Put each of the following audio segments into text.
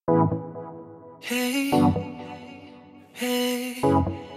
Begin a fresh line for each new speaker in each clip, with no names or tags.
Hey, hey.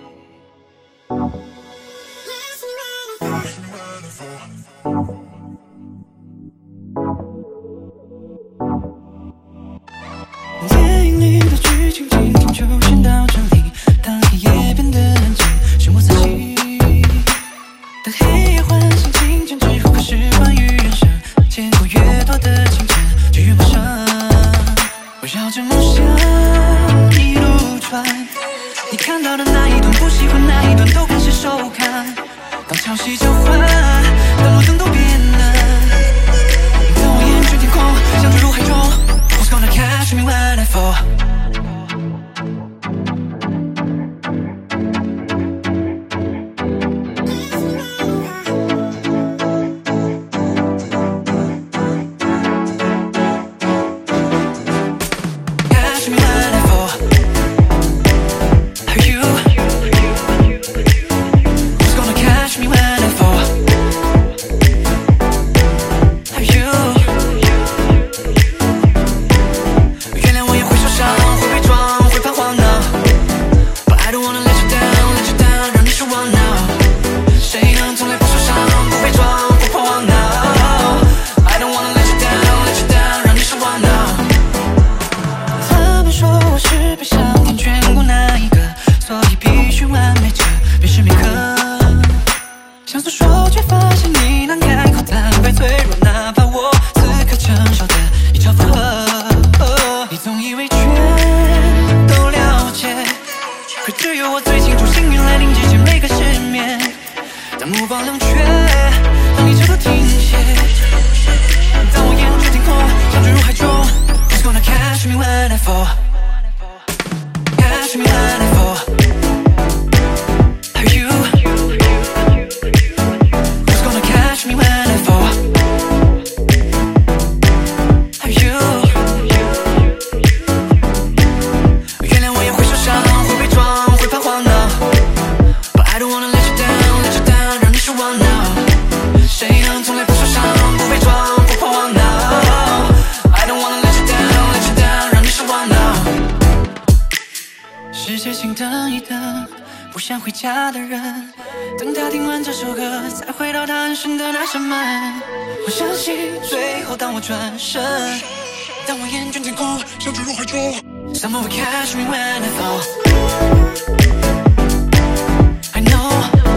电影里的剧情仅仅就先到这里，当黑夜变得安静，漩涡散起。当黑夜唤醒清晨之后，开始关于人生，见过越多的清晨，就越陌生。围绕着梦想一路传，你看到的那一段，不喜欢那一段，都开始收看。当潮汐交换，当路灯都变了，当我眼倦天空，像坠入海中。Who's gonna catch me when I fall?想诉说，却发现你难开口，坦白脆弱，哪怕我此刻承受的一朝负荷。你总以为全都了解，可只有我最清楚，幸运来临之前每个失眠。当目光冷却，当你彻头停歇，当我眼倦天空，像坠入海中。Who's gonna catch me when I fall? Catch me when I fall. Are you? Catch me when I fall. Are you? 原谅我也会受伤，会伪装，会彷徨呢。But I don't wanna let you down, let you down， 让你失望呢。谁能从来不受伤，不伪装，不彷徨呢 ？I don't wanna let you down, let you down， 让你失望呢。世界请等一等，不想回家的人，等他听完这首歌，才回到他安身的那扇门。我相信最后当我转身，当我眼倦天空，像坠入海中。Someone will catch me when I fall. I know